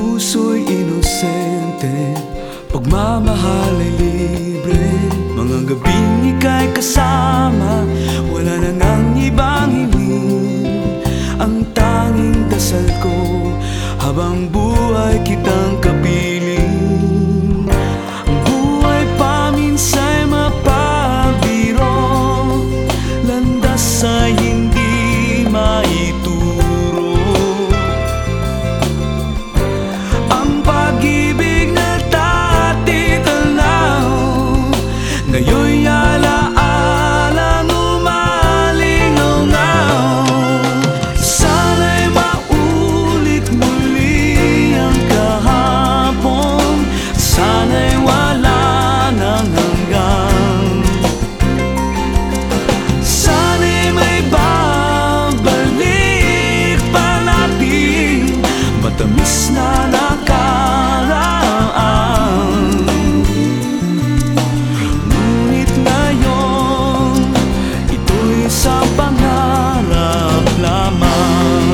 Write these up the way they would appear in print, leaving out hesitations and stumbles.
puso'y inosente, pagmamahal ay libre. Mga gabing ika'y kasama, wala na ngang ibang hiling. Ang tanging dasal ko, habang buhay kitang kapiling. Ang buhay paminsa'y mapabiro, landas ay hindi maituro. Ang pag-ibig na dati tanaw, ngayon'y alaalang umalingaw-ngaw. Sana'y maulit muli ang kahapon, sana'y wala nang hanggan. Sana'y may babalik pa natin matamis na nakaraan. Ngunit ngayon, ito'y sa pangarap lamang.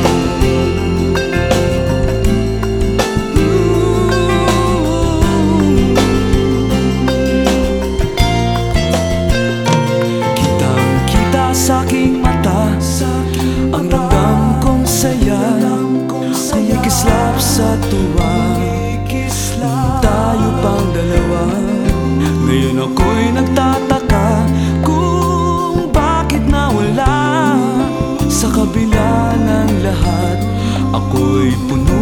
Kitang-kita sa'king mata ang ramdam kong saya, kumikislap sa tuwa. Tayo pang dalawa. Ngayon ako'y nagtataka kung bakit nawala. Sa kabila ng lahat, ako'y puno